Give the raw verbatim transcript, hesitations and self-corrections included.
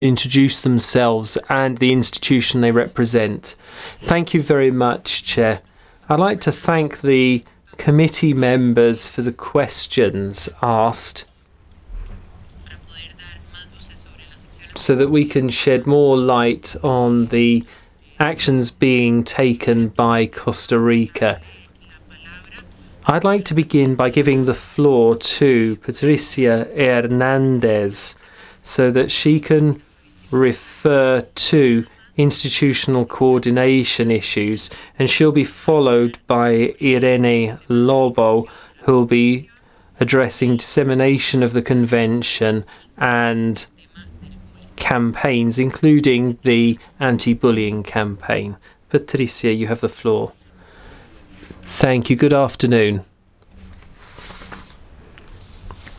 introduce themselves and the institution they represent. Thank you very much, Chair. I'd like to thank the committee members for the questions asked so that we can shed more light on the actions being taken by Costa Rica. I'd like to begin by giving the floor to Patricia Hernandez so that she can refer to institutional coordination issues, and she'll be followed by Irene Lobo, who will be addressing dissemination of the convention and campaigns, including the anti-bullying campaign. Patricia, you have the floor. Thank you. Good afternoon.